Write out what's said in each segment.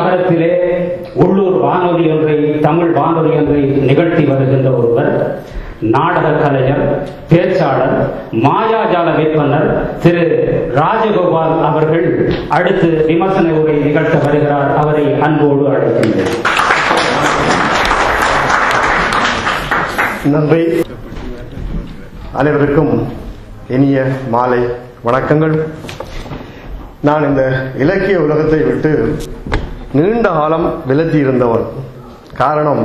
நகரத்திலே உள்ளூர் வானொலி ஒன்றை, தமிழ் வானொலி ஒன்றை நிகழ்த்தி வருகின்ற ஒருவர், நாடக கலைஞர், பேச்சாளர், மாயாஜால விற்பனர் திரு ராஜகோபால் அவர்கள் அடுத்து விமர்சன உரை நிகழ்த்த வருகிறார். அவரை அன்போடு அழைக்கின்றேன். நன்றி. அனைவருக்கும் இனிய மாலை வணக்கங்கள். நான் இந்த இலக்கிய உலகத்தை விட்டு நீண்ட காலம் விலகி இருந்தவன். காரணம்,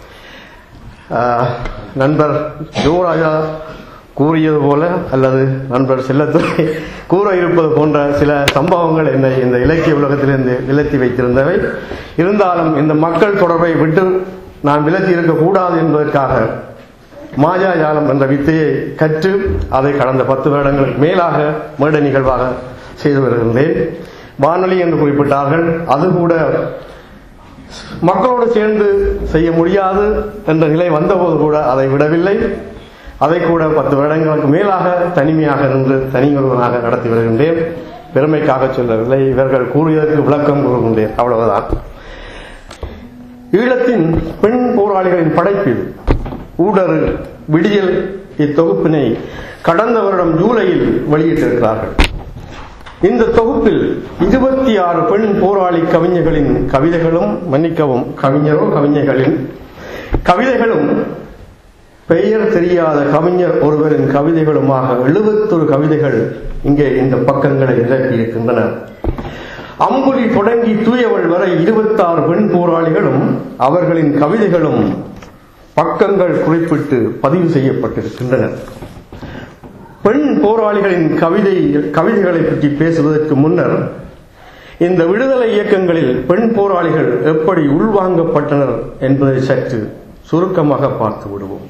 நண்பர் யுவராஜா கூறியது போல அல்லது நண்பர் செல்லத்துறை கூற இருப்பது போன்ற சில சம்பவங்கள் என்னை இந்த இலக்கிய உலகத்திலிருந்து விலத்தி வைத்திருந்தவை. இருந்தாலும் இந்த மக்கள் தொடர்பை விட்டு நான் விலகி இருக்கக்கூடாது என்பதற்காக மாயாஜாலம் என்ற வித்தையை கற்று அதை கடந்த 10 வருடங்களுக்கு மேலாக மேடை நிகழ்வாக செய்து வருகின்றேன். வானொலி என்று குறிப்பிட்டார்கள். அது கூட மக்களோடு சேர்ந்து செய்ய முடியாது என்ற நிலை வந்தபோது கூட அதை விடவில்லை. அதை கூட 10 வருடங்களுக்கு மேலாக தனிமையாக நின்று தனியொருவனாக நடத்தி வருகின்றேன். பெருமைக்காக சொல்லவில்லை, இவர்கள் கூறியதற்கு விளக்கம் கூறுகின்றேன், அவ்வளவுதான். ஈழத்தின் பெண் போராளிகளின் படைப்பில் ஊடறு விடியல் இத்தொகுப்பினை கடந்த வருடம் ஜூலையில் வெளியிட்டிருக்கிறார்கள். இந்த தொகுப்பில் 26 பெண் போராளி கவிஞர்களின் கவிதைகளும், மன்னிக்கவும் கவிஞரோ கவிஞர்களின் கவிதைகளும், பெயர் தெரியாத கவிஞர் ஒருவரின் கவிதைகளுமாக 71 கவிதைகள் இங்கே இந்த பக்கங்களை நிரப்பியிருக்கின்றன. அம்புலி தொடங்கி தூயவள் வரை 26 பெண் போராளிகளும் அவர்களின் கவிதைகளும் பக்கங்கள் குறிப்பிட்டு பதிவு செய்யப்பட்டிருக்கின்றன. பெண் போராளிகளின் கவிதைகளை பற்றி பேசுவதற்கு முன்னர் இந்த விடுதலை இயக்கங்களில் பெண் போராளிகள் எப்படி உள்வாங்கப்பட்டனர் என்பதை சற்று சுருக்கமாக பார்த்து விடுவோம்.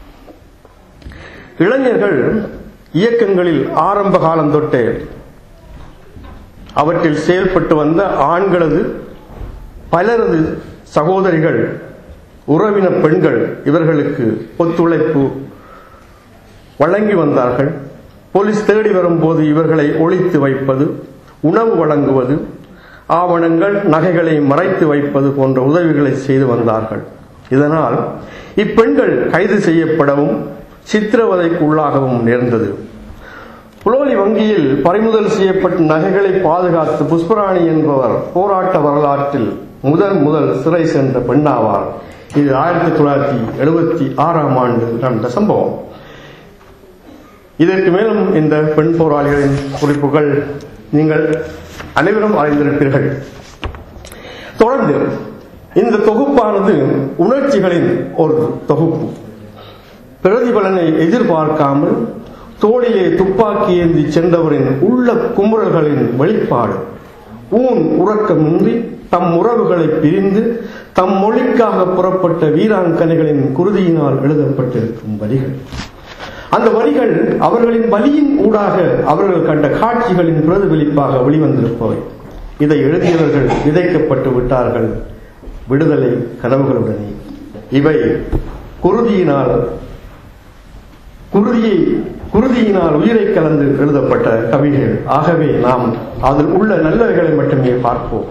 இளைஞர்கள் இயக்கங்களில் ஆரம்ப காலம் தொட்டே அவற்றில் செயல்பட்டு வந்த ஆண்களது பலரது சகோதரிகள், உறவின பெண்கள் இவர்களுக்கு ஒத்துழைப்பு வழங்கி வந்தார்கள். போலீஸ் தேடி வரும்போது இவர்களை ஒளித்து வைப்பது, உணவு வழங்குவது, ஆவணங்கள், நகைகளை மறைத்து வைப்பது போன்ற உதவிகளை செய்து வந்தார்கள். இதனால் இப்பெண்கள் கைது செய்யப்படவும் சித்திரவதைக்கு உள்ளாகவும் நேர்ந்தது. புலோலி வங்கியில் பறிமுதல் செய்யப்பட்ட நகைகளை பாதுகாத்து புஷ்பராணி என்பவர் போராட்ட வரலாற்றில் முதல் சிறை சென்ற பெண்ணாவார். இது 1976ஆம் ஆண்டு நடந்த சம்பவம். இதற்கு மேலும் இந்த பெண் போராளிகளின் குறிப்புகள் நீங்கள் அனைவரும் அறிந்திருப்பீர்கள். தொடர்ந்து இந்த தொகுப்பானது உணர்ச்சிகளின் ஒரு தொகுப்பு. பிரதிபலனை எதிர்பார்க்காமல் தோளிலே துப்பாக்கி ஏந்தி சென்றவரின் உள்ள குமுறல்களின் வெளிப்பாடு. ஊன் உறக்கமின்றி தம் உறவுகளை பிரிந்து தம் மொழிக்காக புறப்பட்ட வீராங்கனைகளின் குருதியினால் எழுதப்பட்டிருக்கும் வரிகள். அந்த வரிகள் அவர்களின் வலியின் ஊடாக அவர்கள் கண்ட காட்சிகளின் பிரதிபலிப்பாக வெளிவந்திருப்பவை. இதை எழுதியவர்கள் விதைக்கப்பட்டு விட்டார்கள் விடுதலை கனவுகளுடனே. இவை குருதியினால் உயிரை கலந்து எழுதப்பட்ட கவிதைகள். ஆகவே நாம் அதில் உள்ள நல்லவைகளை மட்டுமே பார்ப்போம்.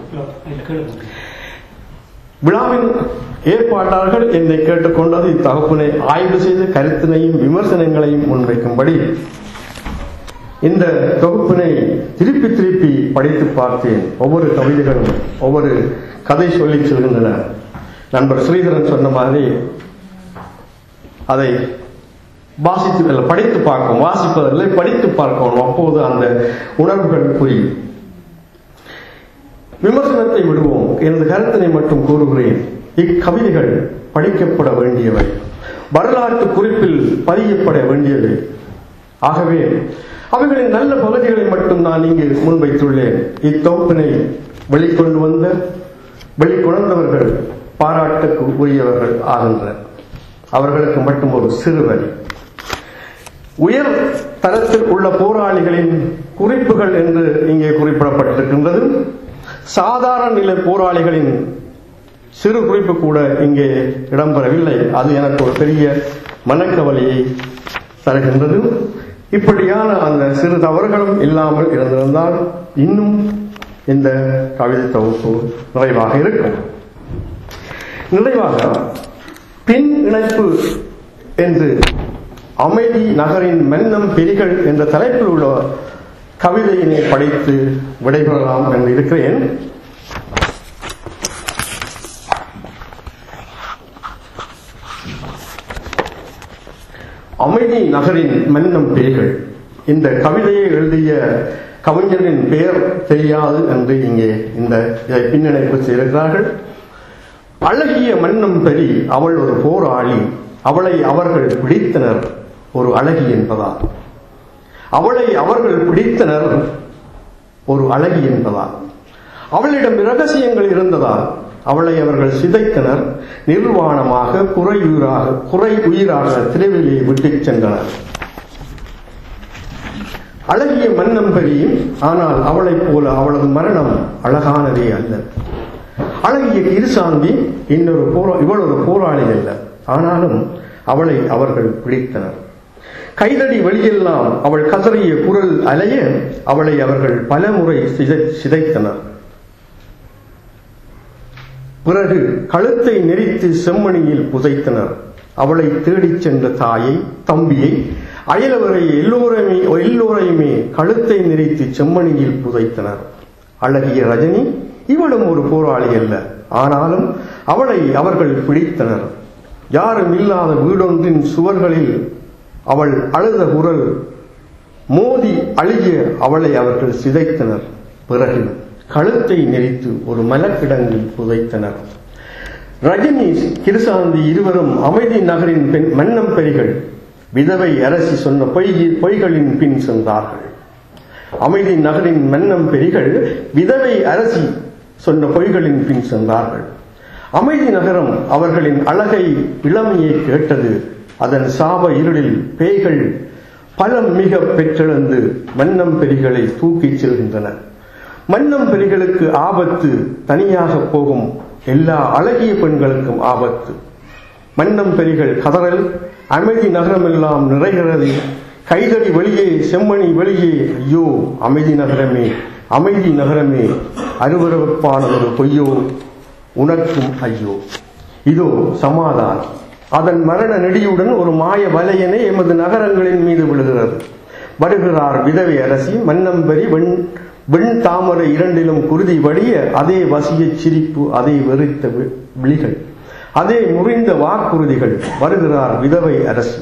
விழாவின் ஏற்பாட்டாளர்கள் என்னை கேட்டுக்கொண்டது இத்தொகுப்பினை ஆய்வு செய்து கருத்தினையும் விமர்சனங்களையும் முன்வைக்கும்படி. இந்த தொகுப்பினை திருப்பி திருப்பி படித்து பார்த்தேன். ஒவ்வொரு கவிதைகளும் ஒவ்வொரு கதை சொல்லி செல்கின்றன. நண்பர் ஸ்ரீதரன் சொன்ன மாதிரி அதை படித்து பார்க்கும், வாசிப்பதில்லை படித்து பார்க்கணும். அப்போது அந்த உணர்வுகள் புரியும். விமர்சனத்தை விடுவோம். எனது கருத்தினை மட்டும் கூறுகிறேன். இக்கவிதைகள் படிக்கப்பட வேண்டியவை, வரலாற்று குறிப்பில் பதியப்பட வேண்டியவை. ஆகவே அவைகளின் நல்ல பகுதிகளை மட்டும் நான் இங்கு முன்வைத்துள்ளேன். இத்தொகுப்பினை வெளிக்கொணர்ந்தவர்கள் பாராட்டுக்கு உரியவர்கள் ஆகின்றனர். அவர்களுக்கு மட்டும் ஒரு சிறுவரி. உயர் தரத்தில் உள்ள போராளிகளின் குறிப்புகள் என்று இங்கே குறிப்பிடப்பட்டிருக்கின்றது. சாதாரண நிலை போராளிகளின் சிறு குறிப்பு கூட இங்கே இடம்பெறவில்லை. அது எனக்கு ஒரு பெரிய மனக்கவலையை தருகின்றது. இப்படியான அந்த சிறு தவறுகளும் இல்லாமல் இருந்திருந்தால் இன்னும் இந்த கவிதை தொகுப்பு நிறைவாக இருக்கும். நிறைவாக பின் இணைப்பு என்று அமைதி நகரின் மன்னம் பெரிகள் என்ற தலைப்பில் உள்ள கவிதையினை படித்து விடைபெறலாம் என்று இருக்கிறேன். அமைதி நகரின் மன்னம் பெரிகள். இந்த கவிதையை எழுதிய கவிஞரின் பெயர் தெரியாது என்று இங்கே இந்த பின்னிணைப்பு செய்திருக்கிறார்கள். அழகிய மன்னம் பெரி அவள் ஒரு போராளி, அவளை அவர்கள் பிடித்தனர் ஒரு அழகி என்பதால். அவளை அவர்கள் பிடித்தனர் ஒரு அழகி என்பதால். அவளிடம் இரகசியங்கள் இருந்ததால் அவளை அவர்கள் சிதைத்தனர். நிர்வாணமாக குறை உயிராக திரைவிலே விட்டுச் சென்றனர். அழகிய மன்னம் பெரி, ஆனால் அவளைப் போல அவளது மரணம் அழகானதே அல்ல. அழகிய கிருசாந்தி இவளொரு போராளி அல்ல, ஆனாலும் அவளை அவர்கள் பிடித்தனர். கைதடி வெளியெல்லாம் அவள் கதறிய குரல் அலைய அவளை அவர்கள் பலமுறை சிதைத்தனர். பிறகு கழுத்தை நெரித்து செம்மணியில் புதைத்தனர். அவளை தேடிச் சென்ற தாயை, தம்பியை, அயலவரை எல்லோரையுமே கழுத்தை நெரித்து செம்மணியில் புதைத்தனர். அழகிய ரஜினி இவளும் ஒரு போராளி அல்ல, ஆனாலும் அவளை அவர்கள் பிடித்தனர். யாரும் இல்லாத வீடொன்றின் சுவர்களில் அவள் அழுத குரல் மோதி அழிய அவளை அவர்கள் சிதைத்தனர். பிறகு கழுத்தை நெரித்து ஒரு மலக்கிடங்கில் புதைத்தனர். ரஜினி கிருசாந்தி இருவரும் அமைதி நகரின் மன்னம் பெரிகள். விதவை அரசி சொன்ன பொய்களின் பின் சென்றார்கள். அமைதி நகரின் மன்னம் பெரிகள் விதவை அரசி சொன்ன பொய்களின் பின் சென்றார்கள். அமைதி நகரம் அவர்களின் அழகை இளமையை கேட்டது. அதன் சாப இருளில் பேய்கள் பலம் மிக பெற்றெழுந்து மன்னம் பெரிகளை தூக்கிச் செல்கின்றன. மன்னம் பெரிகளுக்கு ஆபத்து, தனியாக போகும் எல்லா அழகிய பெண்களுக்கும் ஆபத்து. மன்னம் பெரிகள் கதறல் அமைதி நகரமெல்லாம் நிறைகிறது. கைதடி வெளியே, செம்மணி வெளியே, ஐயோ அமைதி நகரமே, அமைதி நகரமே, அருவருப்பான ஒரு பொய்யோ உனக்கும் ஐயோ. இதோ சமாதானம், அதன் மரண நெடியுடன் ஒரு மாய வலையனை எமது நகரங்களின் மீது விழுகிறது. வருகிறார் விதவை அரசி. மன்னம் பெரி வெண் தாமரை இரண்டிலும் குருதி வடிய, அதே வசிய சிரிப்பு, அதே வெறித்த விழிகள், அதே முறிந்த வாக்குறுதிகள். வருகிறார் விதவை அரசி.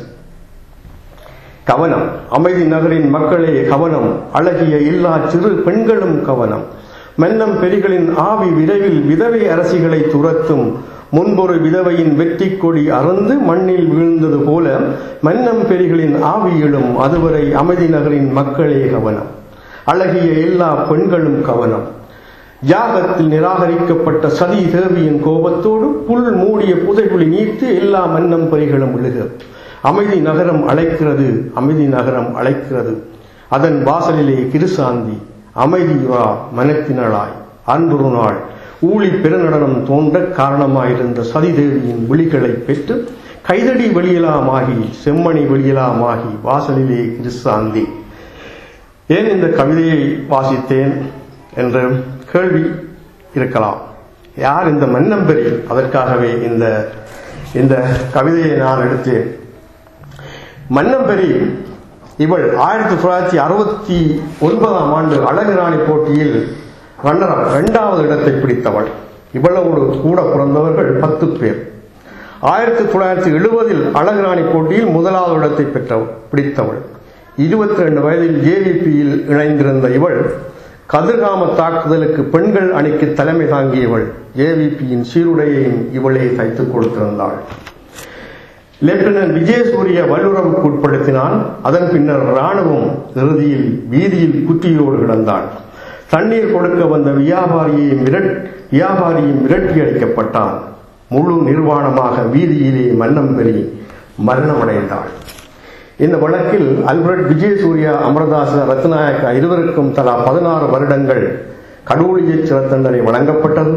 கவனம், அமைதி நகரின் மக்களே கவனம், அழகிய எல்லா சிறு பெண்களும் கவனம். மன்னம் பெரிகளின் ஆவி விரைவில் விதவை அரசிகளை துரத்தும். முன்பொரு விதவையின் வெற்றி கொடி அறந்து மண்ணில் வீழ்ந்தது போல மன்னம் பெரிகளின் ஆவியிலும். அதுவரை அமைதி நகரின் மக்களே கவனம், அழகிய எல்லா பெண்களும் கவனம். யாகத்தில் நிராகரிக்கப்பட்ட சதி தேவியின் கோபத்தோடு புல் மூடிய புதைகுழி நீத்து எல்லா மன்னம் பெரிகளும் விழுக. அமைதி நகரம் அழைக்கிறது, அமைதி நகரம் அழைக்கிறது. அதன் வாசலிலே கிருசாந்தி அமைதியுறா மனத்தினளாய் அன்பொரு நாள் ஊழி பெருநடனம் தோன்ற காரணமாயிருந்த சதிதேவியின் விழிகளை பெற்று கைதடி வெளியலாமாகி செம்மணி வெளியலாமாகி வாசலிலே கிருசாந்தி. ஏன் இந்த கவிதையை வாசித்தேன் என்ற கேள்வி இருக்கலாம். யார் இந்த மன்னம் பெரி? அதற்காகவே இந்த கவிதையை நான் எடுத்தேன். மன்னம் பெரி இவள் 1969ஆம் ஆண்டு அழகுராணி போட்டியில் ரன்னரப் 2வது இடத்தை பிடித்தவள். இவ்வளவோடு கூட பிறந்தவர்கள் 10 பேர். 1970 அழகுராணி போட்டியில் 1வது இடத்தை பிடித்தவள். 22 வயதில் ஜேவிபியில் இணைந்திருந்த இவள் கதிர்காம தாக்குதலுக்கு பெண்கள் அணிக்கு தலைமை தாங்கியவள். ஜேவிபியின் சீருடையையும் இவளே தைத்துக் கொடுத்திருந்தாள். லெப்டினன்ட் விஜயசூரிய வல்லுறவுக்கு உட்படுத்தினான். அதன் பின்னர் இராணுவம் இறுதியில் வீதியில் குற்றியோடு கிடந்தாள். தண்ணீர் கொடுக்க வந்த வியாபாரியும் விரட்டி அடிக்கப்பட்டான். முழு நிர்வாணமாக வீதியிலே மன்னம் பெரி மரணமடைந்தாள். இந்த வழக்கில் அல்பர்ட் விஜயசூர்யா, அமரதாச ரத்நாயக்க இருவருக்கும் தலா 16 வருடங்கள் கடூழிய சிறை தண்டனை வழங்கப்பட்டது.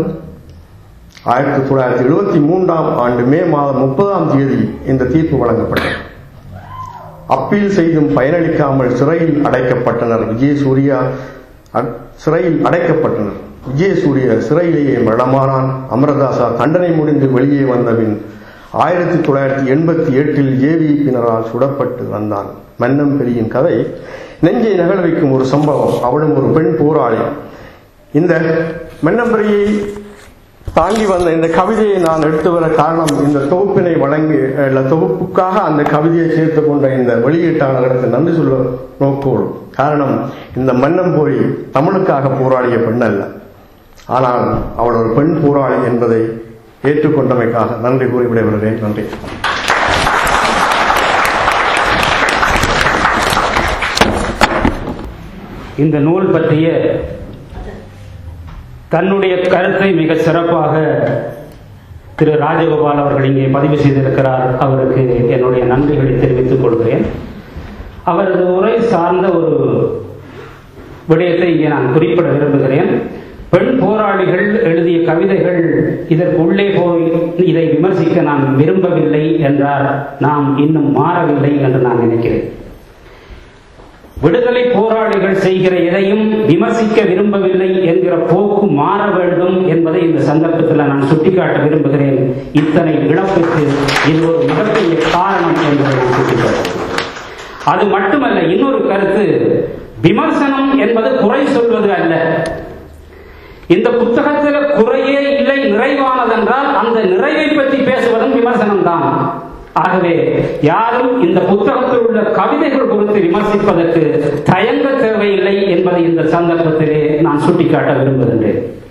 1973ஆம் ஆண்டு மே மாதம் 30ஆம் தேதி இந்த தீர்ப்பு வழங்கப்பட்டது. அப்பீல் செய்தும் பயனளிக்காமல் சிறையில் அடைக்கப்பட்டனர் விஜயசூர்யா, சிறையில் அடைக்கப்பட்டனர். விஜயசூரிய சிறையிலேயே மரணமானான். அமரதாசா தண்டனை முடிந்து வெளியே வந்தபின் 1988 ஜேவிபியினரால் சுடப்பட்டு வந்தான். மன்னம்பெரியின் கதை நெஞ்சை நகழ வைக்கும் ஒரு சம்பவம். அவளும் ஒரு பெண் போராளி. இந்த மன்னம்பெரியை தாங்கி வந்த இந்த கவிதையை நான் எடுத்து வர காரணம், இந்த தொகுப்பினை வழங்கி தொகுப்புக்காக அந்த கவிதையை சேர்த்துக் கொண்ட இந்த வெளியீட்டாளர்களுக்கு நன்றி சொல்ல நோக்கோடு. காரணம், இந்த மன்னம்பொறி தமிழுக்காக போராடிய பெண் அல்ல, ஆனால் அவள் ஒரு பெண் போராளி என்பதை ஏற்றுக்கொண்டமைக்காக நன்றி கூறி விடைபெறுகிறேன். நன்றி. இந்த நூல் பற்றிய தன்னுடைய கருத்தை மிக சிறப்பாக திரு ராஜகோபால் அவர்கள் இங்கே பதிவு செய்திருக்கிறார். அவருக்கு என்னுடைய நன்றிகளை தெரிவித்துக் கொள்கிறேன். அவரது உரை சார்ந்த ஒரு விடயத்தை இங்கே நான் குறிப்பிட விரும்புகிறேன். பெண் போராளிகள் எழுதிய கவிதைகள் இதற்கு உள்ளே போய் இதை விமர்சிக்க நான் விரும்பவில்லை என்றால் நாம் இன்னும் மாறவில்லை என்று நான் நினைக்கிறேன். விடுதலை போராளிகள் செய்கிற எதையும் விமர்சிக்க விரும்பவில்லை என்கிற போக்கு மாற வேண்டும் என்பதை இந்த சந்தர்ப்பத்தில் நான் சுட்டிக்காட்ட விரும்புகிறேன். இத்தனை இழப்புக்கு இது ஒரு மிகப்பெரிய காரணம் என்பதை நான் சுட்டிக்காட்டுகிறேன். அது மட்டுமல்ல, இன்னொரு கருத்து, விமர்சனம் என்பது குறை சொல்வது அல்ல. இந்த புத்தகத்தில் குறையே இல்லை, நிறைவானதென்றால் அந்த நிறைவை பற்றி பேசுவதும் விமர்சனம் தான். ஆகவே யாரும் இந்த புத்தகத்தில் உள்ள கவிதைகள் குறித்து விமர்சிப்பதற்கு தயங்க தேவையில்லை என்பதை இந்த சந்தர்ப்பத்திலே நான் சுட்டிக்காட்ட விரும்புகின்றேன்.